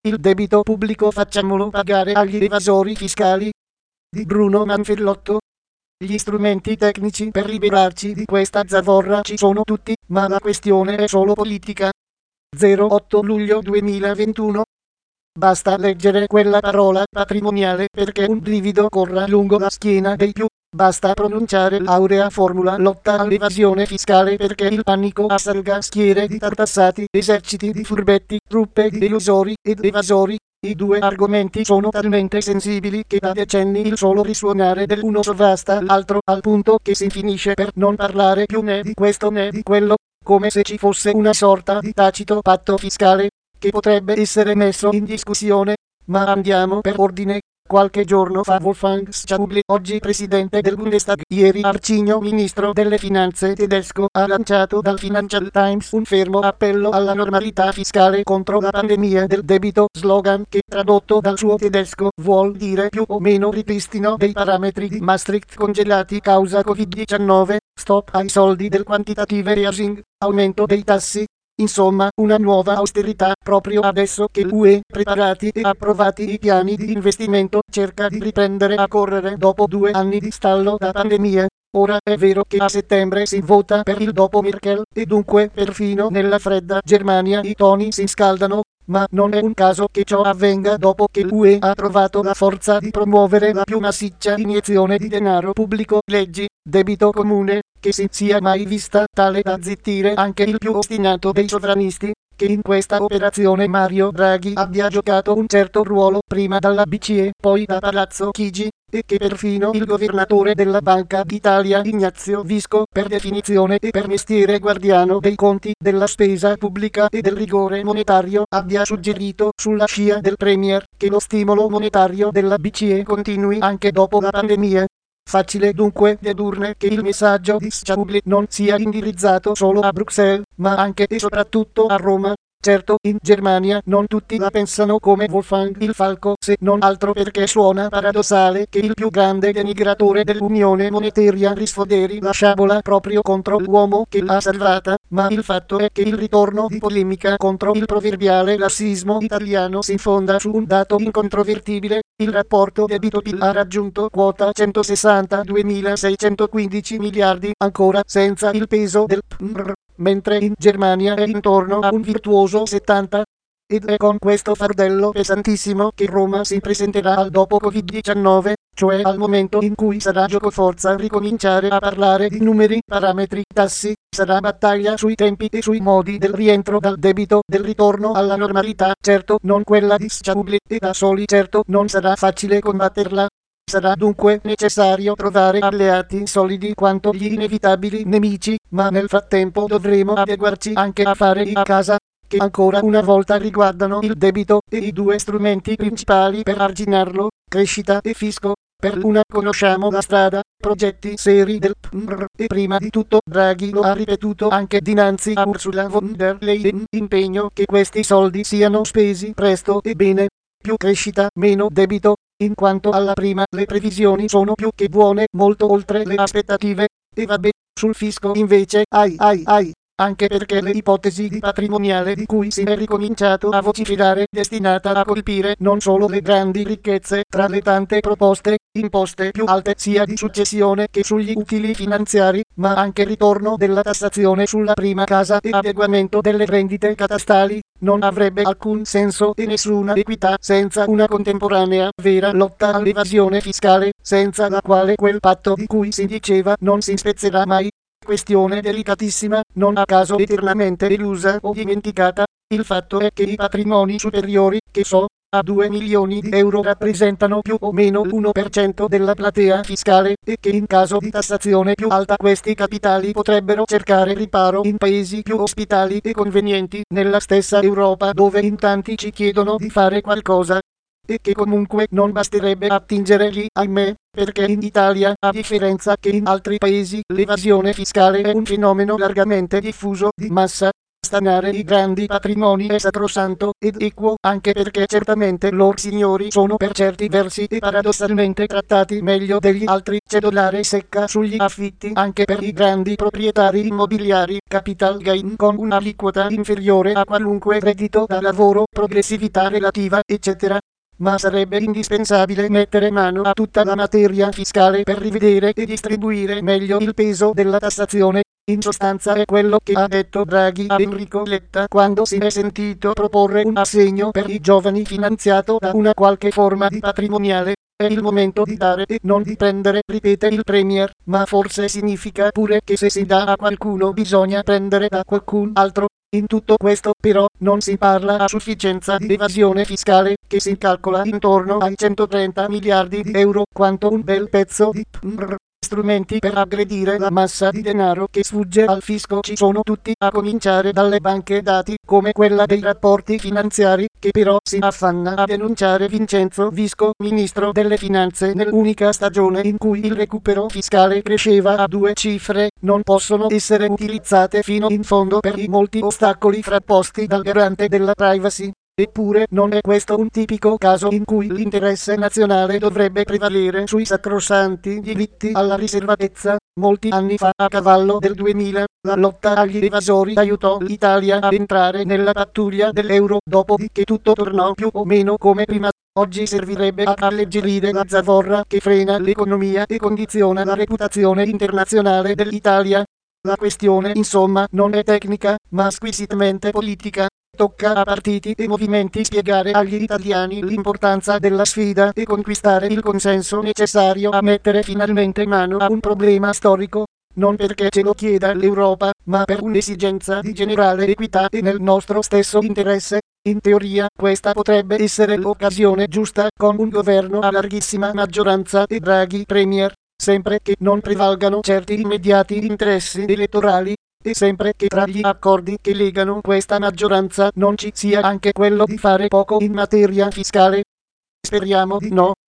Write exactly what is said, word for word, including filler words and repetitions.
il debito pubblico facciamolo pagare agli evasori fiscali. Di Bruno Manfellotto. Gli strumenti tecnici per liberarci di questa zavorra ci sono tutti, ma la questione è solo politica. zero otto luglio duemilaventuno. Basta leggere quella parola patrimoniale perché un brivido corra lungo la schiena dei più. Basta pronunciare l'aurea formula lotta all'evasione fiscale perché il panico assalga schiere di tartassati, eserciti di furbetti, truppe di elusori ed evasori. I due argomenti sono talmente sensibili che da decenni il solo risuonare dell'uno sovrasta l'altro al punto che si finisce per non parlare più né di questo né di quello, come se ci fosse una sorta di tacito patto fiscale che potrebbe essere messo in discussione. Ma andiamo per ordine. Qualche giorno fa Wolfgang Schäuble, oggi presidente del Bundestag, ieri arcigno ministro delle finanze tedesco, ha lanciato dal Financial Times un fermo appello alla normalità fiscale contro la pandemia del debito, slogan che tradotto dal suo tedesco vuol dire più o meno ripristino dei parametri di Maastricht congelati causa covid diciannove, stop ai soldi del quantitative easing, aumento dei tassi. Insomma, una nuova austerità proprio adesso che l'U E, preparati e approvati i piani di investimento, cerca di riprendere a correre dopo due anni di stallo da pandemia. Ora è vero che a settembre si vota per il dopo Merkel e dunque perfino nella fredda Germania i toni si scaldano, ma non è un caso che ciò avvenga dopo che l'U E ha trovato la forza di promuovere la più massiccia iniezione di denaro pubblico, leggi, debito comune, che si sia mai vista, tale da zittire anche il più ostinato dei sovranisti. Che in questa operazione Mario Draghi abbia giocato un certo ruolo prima dalla B C E, poi da Palazzo Chigi, e che perfino il governatore della Banca d'Italia Ignazio Visco, per definizione e per mestiere guardiano dei conti, della spesa pubblica e del rigore monetario, abbia suggerito, sulla scia del Premier, che lo stimolo monetario della B C E continui anche dopo la pandemia. Facile dunque dedurne che il messaggio di Schäuble non sia indirizzato solo a Bruxelles, ma anche e soprattutto a Roma. Certo, in Germania non tutti la pensano come Wolfgang il Falco, se non altro perché suona paradossale che il più grande denigratore dell'Unione Monetaria risfoderi la sciabola proprio contro l'uomo che l'ha salvata, ma il fatto è che il ritorno di polemica contro il proverbiale lassismo italiano si fonda su un dato incontrovertibile: il rapporto debito-P I L ha raggiunto quota centosessantaduemilaseicentoquindici miliardi, ancora senza il peso del P N R, mentre in Germania è intorno a un virtuoso settanta. Ed è con questo fardello pesantissimo che Roma si presenterà al dopo covid diciannove, cioè al momento in cui sarà giocoforza ricominciare a parlare di numeri, parametri, tassi. Sarà battaglia sui tempi e sui modi del rientro dal debito, del ritorno alla normalità, certo non quella di Schäuble, e da soli certo non sarà facile combatterla. Sarà dunque necessario trovare alleati solidi quanto gli inevitabili nemici, ma nel frattempo dovremo adeguarci anche a fare a casa, che ancora una volta riguardano il debito e i due strumenti principali per arginarlo, crescita e fisco. Per l'una conosciamo la strada, progetti seri del P N R, e prima di tutto Draghi lo ha ripetuto anche dinanzi a Ursula von der Leyen, impegno che questi soldi siano spesi presto e bene. Più crescita, meno debito. In quanto alla prima, le previsioni sono più che buone, molto oltre le aspettative. E vabbè, sul fisco invece, ai ai ai, anche perché le ipotesi di patrimoniale di cui si è ricominciato a vociferare, destinata a colpire non solo le grandi ricchezze, tra le tante proposte, imposte più alte sia di successione che sugli utili finanziari, ma anche ritorno della tassazione sulla prima casa e adeguamento delle rendite catastali, non avrebbe alcun senso e nessuna equità senza una contemporanea vera lotta all'evasione fiscale, senza la quale quel patto di cui si diceva non si spezzerà mai. Questione delicatissima, non a caso eternamente elusa o dimenticata. Il fatto è che i patrimoni superiori, che so, a due milioni di euro rappresentano più o meno l'uno per cento della platea fiscale, e che in caso di tassazione più alta questi capitali potrebbero cercare riparo in paesi più ospitali e convenienti nella stessa Europa, dove in tanti ci chiedono di fare qualcosa. E che comunque non basterebbe attingere lì, ahimè, perché in Italia, a differenza che in altri paesi, l'evasione fiscale è un fenomeno largamente diffuso, di massa. stanare i grandi patrimoni è sacrosanto ed equo, anche perché certamente lor signori sono per certi versi e paradossalmente trattati meglio degli altri. Cedolare secca sugli affitti anche per i grandi proprietari immobiliari, capital gain con un'aliquota inferiore a qualunque reddito da lavoro, progressività relativa, eccetera. Ma sarebbe indispensabile mettere mano a tutta la materia fiscale per rivedere e distribuire meglio il peso della tassazione. In sostanza è quello che ha detto Draghi a Enrico Letta quando si è sentito proporre un assegno per i giovani finanziato da una qualche forma di patrimoniale. È il momento di dare e non di prendere, ripete il Premier, ma forse significa pure che se si dà a qualcuno bisogna prendere da qualcun altro. In tutto questo, però, non si parla a sufficienza di evasione fiscale, che si calcola intorno ai centotrenta miliardi di euro, quanto un bel pezzo di prrr. Strumenti per aggredire la massa di denaro che sfugge al fisco ci sono tutti, a cominciare dalle banche dati, come quella dei rapporti finanziari, che però si affanna a denunciare Vincenzo Visco, ministro delle finanze, nell'unica stagione in cui il recupero fiscale cresceva a due cifre, non possono essere utilizzate fino in fondo per i molti ostacoli frapposti dal garante della privacy. Eppure non è questo un tipico caso in cui l'interesse nazionale dovrebbe prevalere sui sacrosanti diritti alla riservatezza. Molti anni fa, a cavallo del duemila, la lotta agli evasori aiutò l'Italia ad entrare nella pattuglia dell'euro, dopodiché tutto tornò più o meno come prima. Oggi servirebbe ad alleggerire la zavorra che frena l'economia e condiziona la reputazione internazionale dell'Italia. La questione, insomma, non è tecnica, ma squisitamente politica. Tocca a partiti e movimenti spiegare agli italiani l'importanza della sfida e conquistare il consenso necessario a mettere finalmente mano a un problema storico, non perché ce lo chieda l'Europa, ma per un'esigenza di generale equità e nel nostro stesso interesse. In teoria, questa potrebbe essere l'occasione giusta, con un governo a larghissima maggioranza e Draghi Premier, sempre che non prevalgano certi immediati interessi elettorali. E sempre che tra gli accordi che legano questa maggioranza non ci sia anche quello di fare poco in materia fiscale. Speriamo di no.